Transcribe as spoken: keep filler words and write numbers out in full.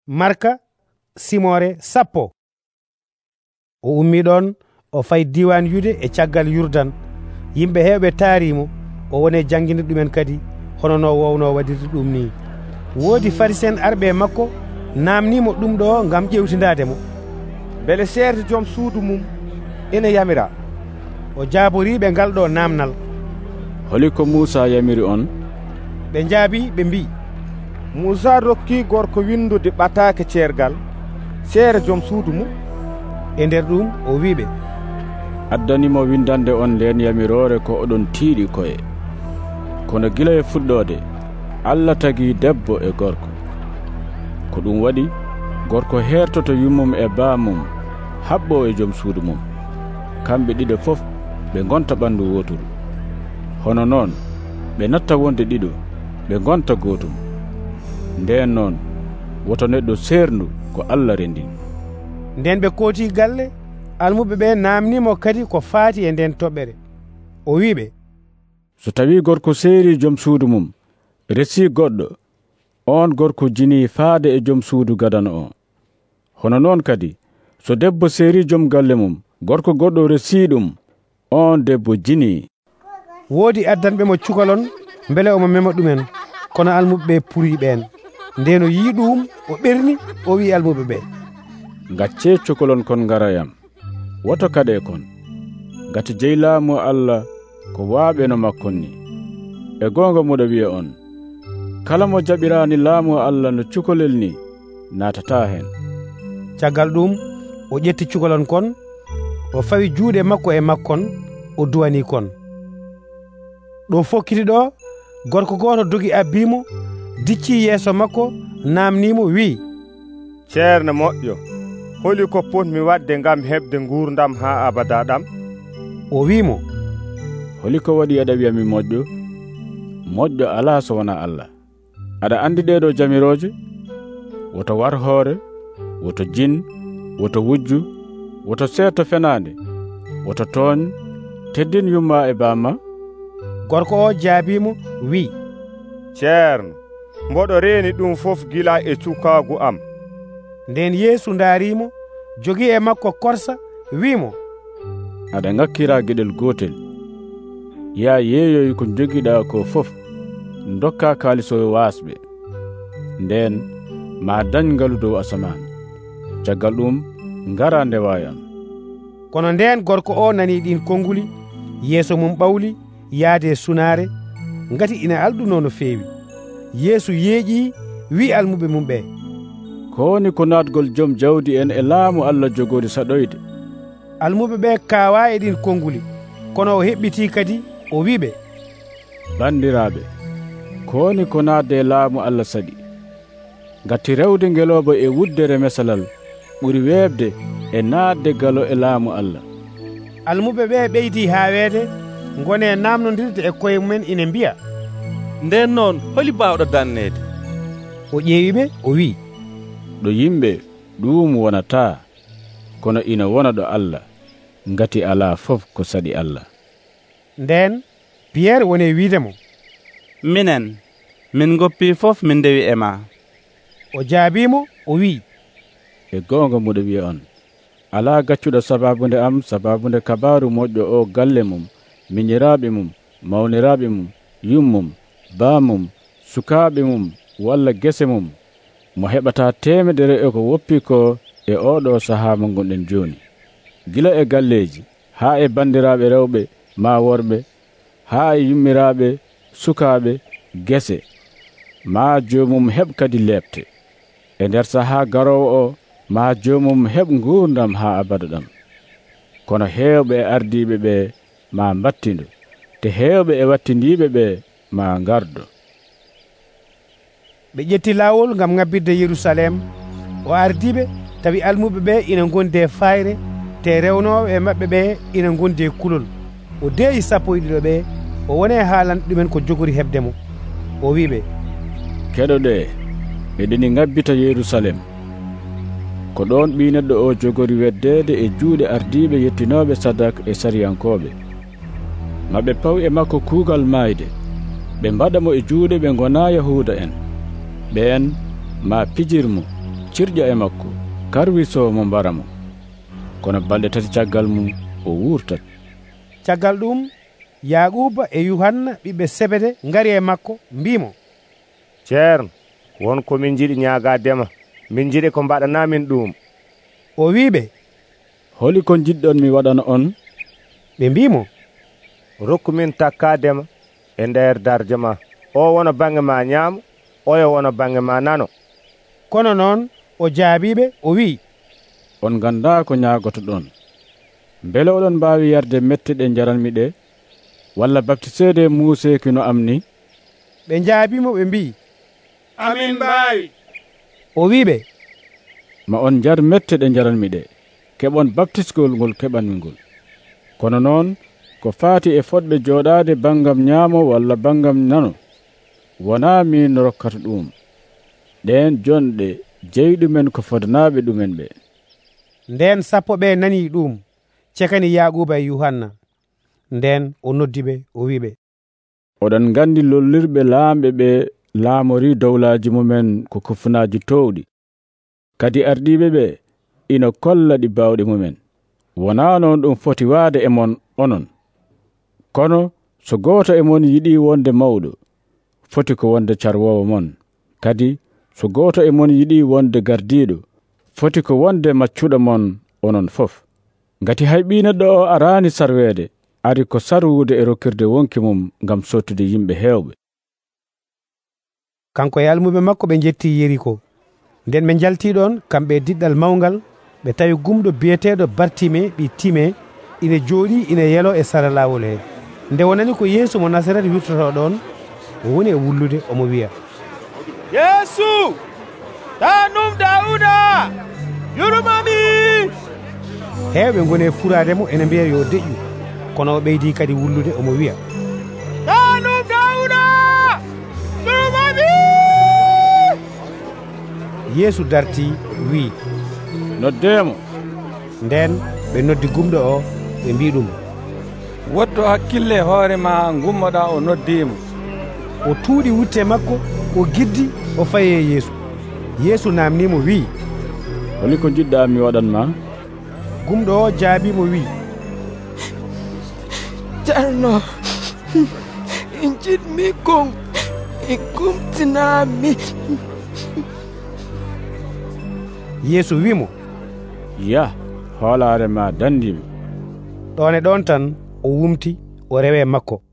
Marka simore sappo. O ummi ɗon o fay diwan yude e caggal Yurdan. Yimɓe heɓe taarimo o wone janginde ɗumen kadi hono no wowno wadirde ɗum ni. Woodi farisen arɓe makko namnimo ɗum ɗo ngam ƴewtindade mo. Bele seerde joom suudu mum ene yamira. O jaaboriɓe ngal ɗo namnal. Holi ko Musa yamiri on? Ɓe jaabi ɓe mbi, Musa rokki gorko windude ɓatake ceergal seere joom suudu mum. E nder ɗum o wiɓe, addanimo windande on nden yamirore ko oɗon tiiɗi koye. Kono gila e fuɗɗode Allah tagi debbo e gorko. Ko ɗum waɗi gorko hertoto yummum e baamum habbo e joom suudu mum. Kamɓe ɗiɗo fof ɓe gonta ɓandu woturu. Hono noon ɓe natta wonde ɗiɗo ɓe gonta gotum. Nden noon woto neɗɗo seerndu ko Allah rendi. Nden ɓe kooti galle, almuɓe ɓe namnimo kadi ko faati e nden toɓɓere. O wiɓe, so tawi gorko seeri joom suudu mum resi goɗɗo, on gorko jini faade e joom suudu gadano o. Hono noon kadi so debbo seeri joom galle mum, gorko goɗɗo resi ɗum, on debbo jini. Woodi addanɓe mo cukalon mbele omo mema ɗumen, kono almuɓe ɓe puri ɓen. Nden o yi ɗum o ɓerni o wi almuɓe ɓe, gacce cukalon kon garayam, woto kade kon, gati jeylaamu Allah ko waaɓe no makkon ni. E gonga moɗo wiya on, kala mo jaɓirani laamu Allah no cukalel ni natata hen. Caggal ɗum o ƴetti cukalon kon, o fawi juuɗe makko e makkon, o duwani kon. Ɗo fokkiti ɗo gorko goto dogi abbimo, dicci yeeso makko, namnimo wi, ceerno moƴƴo, holi ko potmi wadde ngam heɓde gurdam ha abada ɗam? O wimo, holi ko waɗi aɗa wiyami moƴƴo? Moƴƴo ala so wona Allah. Aɗa andi ɗeɗo jamiroje? Woto war hoore, woto jin, woto wujju, woto seeto fenande, woto tooñ, teddin yumma e bamma. Gorko o jaabimo wi, ceerno, mboɗo reeni ɗum fof gila e cukagu am. Nden Yeesu daarimo, jogi e makko korsa, wimo, aɗa ngakkira gueɗel gotel. Ya yeeyoy ko jogiɗa ko fof, dokka kaalisoyo wasɓe. Nden ma dañ ngalu dow asaman. Caggal ɗum ngara ndewayam. Kono nden gorko o nani ɗin konguli, yeeso mum ɓawli yaade sunare, ngati ina alɗuno no feewi. Yeesu yeeƴi wi almuɓe mum ɓe, kowoni ko natgol joom jawdi en e laamu Allah jogori saɗoyde. Almuɓe ɓe kawa e ɗin konguli, kono o heɓɓiti kadi o wiɓe, bandiraɓe, kowoni ko nadde e laamu Allah saɗi. Gati rewde ngeloba e wuddere mesalal ɓuri weebde e nadde galo e laamu Allah. Almuɓe ɓe ɓeydi ha weede, gone namnodirde e koye mumen ina mbiya, nden noon holi bawɗo dannede? O ƴeewiɓe o wi, ɗo yimɓe ɗum wonata, kono ina wona ɗo Allah, ngati ala fof ko saɗi Allah. Nden Pierre woni wiidemo, minen min goppi fof min ndewi e ma. O jaabimo o wi, e gonga moɗo wiya on, ala gaccuɗo sababunde am sababunde kabaru moƴƴo o galle mum, miñiraɓe mum, mawniraɓe mum, yummum, baamum, sukaɓe mum, walla gese mum, mo heɓata temedere e ko woppi ko e oɗo saha mo gonɗen joni. Gila e galleji, ha e bandiraɓe rewɓe ma worɓe, ha e yummiraɓe, sukaɓe, gese, ma jomum heɓ kadi lebte. E nder saha garowo o, ma jomum heɓ gurdam ha abada ɗam. Kono hewɓe e ardiɓe ɓe ma battindo, te hewɓe e wattindiɓe ɓe ma gardo. Ɓe ƴetti lawol ngam ŋabbirde Yerusalem. O ardiɓe tawi almuɓe ɓe ina gonde fayre, te rewnoɓe e maɓɓe ɓe ina gonde kulol. O deeyi sappo e ɗiɗo ɓe, o wone haalande ɗumen ko jogori hebdemo. O wiɓe, keɗoɗe, eɗeni ŋabbita Yerusalem. Ko ɗon ɓi neɗɗo o jogori weddede e juuɗe ardiɓe yettinoɓe sadak e sariyankoɓe. Maɓe paw e makko kuugal mayde, ɓe mbaɗa mo e juuɗe ɓe gona Yahuda en. Ɓen ma pijirmo, cirƴa e makko karwiso mo mbaramo kono balɗe tati caggal mum o wurtat. caggal ɗum Yaquba e Yuhanna ɓiɓɓe Sebede ngari e makko mbimo, ceerno wonko min jiɗi ñaagadema, min jiɗi ko mbaɗana min ɗum. o wiɓe, holi ko jiɗɗon mi waɗana on? ɓe mbimo, rokku min takkadema e nder darde ma, o wona bange ma ñaamo, oyo wona bange ma nano. kono noon o jaabiɓe o wi, on ganda ko ñaagoto ɗon. Mbele oɗon mbawi yarde mette ɗe jaranmi ɗe, walla baptisede muuseki no am ni? ɓe jaabimo ɓe mbi, amin mbawi. o wiɓe, ma on jar mette ɗe jaranmi ɗe, keɓon baptisgol ngol keɓanmi ngol. kono noon ko faati e fodɓe jooɗaade bangam ñaamo walla bangam nano, wona min rokkata ɗum. ɗen jonɗe jeyɗumen ko fodanaaɓe ɗumen ɓe. nden sappo ɓe nani ɗum cekani Yaquba e Yuhanna. nden o noddi ɓe o wiɓe, oɗon gandi lollirɓe laamɓe ɓe laamori dowlaji mumen ko kufunaji towɗi, kadi ardiɓe ɓe ina kolla ɗi bawɗe mumen. wona noon ɗum foti waade e mon onon. kono so goto e mon yiɗi wonde mawɗo, foti ko wonde carwowo mon. kadi so goto e mon yiɗi wonde gardiɗo, foti ko wonde maccuɗo mon onon fof. ngati hay ɓi neɗɗo o arani sarwede, ari ko sarwude e rokkirde wonki mum ngam sottude yimɓe heewɓe. kanko e almuɓe makko ɓe jetti Yeriko. nden ɓe jalti ɗon kamɓe diɗɗal mawgal, ɓe tawi gumɗo biyeteɗo Bartime ɓi Time ina jooɗi ina yelo e sara lawol he. nde wonani ko Yeesu mo Nasaret wirtoto ɗon, o woni e wullude omo wiya, Yeesu tanum Dauda, yurmami. heewɓe goni e furademo ene mbiya yo deƴƴu, kono o ɓeydi kadi wullude omo wiya, tanum Dauda, yurmami. Yeesu darti wi, noddemo. nden ɓe noddi gumɗo o ɓe mbi ɗum, woddo hakkille hoore ma gummoɗa o noddimo. o tuuɗi wutte makko, o giddi, o fayi e Yeesu. Yeesu namnimo wi, holi ko jiɗɗa mi waɗanma? gumɗo o jaabimo wi, Ceerno, in jiɗmi kon e kumtinami. Yeesu wimo, ya, hoolare ma dandima. ɗon e ɗon tan o wumti, o rewe makko.